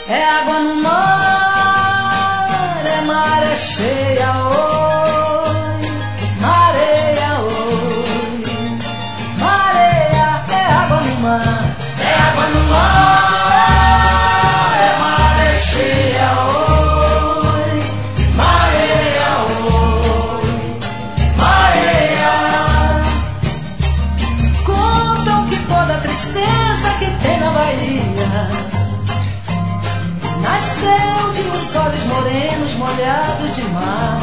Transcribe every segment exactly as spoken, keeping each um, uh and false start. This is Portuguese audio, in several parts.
É água no mar, é maré cheia, oi, mareia, oi, mareia, é água no mar, é água no mar, é maré cheia, oi, mareia, oi, mareia. Contam que toda a tristeza que tem na Bahia nasceu de uns olhos morenos molhados de mar.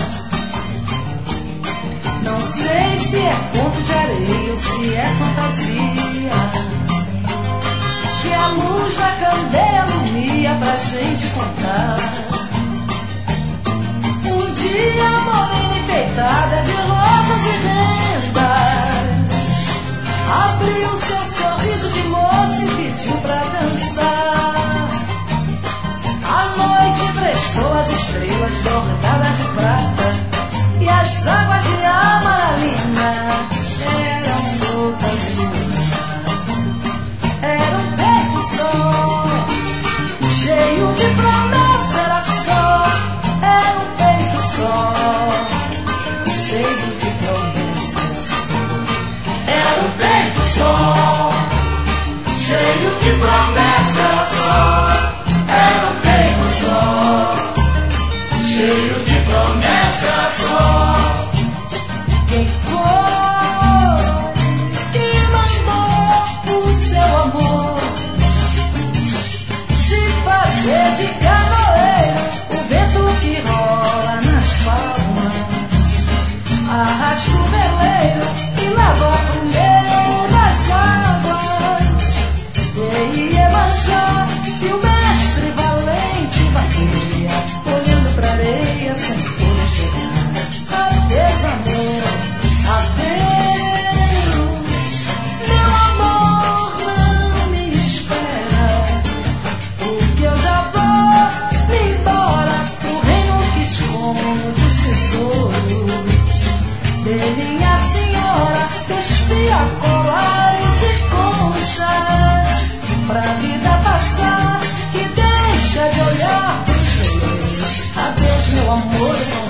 Não sei se é conto de areia ou se é fantasia, que a luz da candeia alumia pra gente contar. Um dia a morena enfeitada de rosas e rendas abriu seu sorriso de moça e pediu pra dançar. A noite prestou as estrelas bordadas de prata, e as águas de Amaralina eram gotas de luna. Era um peito só, cheio de promessa, era só. Era um peito só, cheio de promessa, era só. Era um peito só, cheio de promessa, era só. Era um peito só, cheio de promessa só. Quem foi que mandou o seu amor se fazer de canoeiro? O vento que rola nas palmas arrasta o veleiro e lava o meio das águas. E Iemanjá e o mestre valente vaqueia, olhando pra areia sem poder chegar. Adeus, amor, adeus, meu amor, não me espera, porque eu já vou me embora pro reino que esconde os tesouros de minha senhora. Despia colares e conchas pra vida passar e deixa de olhar pros meus. Adeus, meu amor.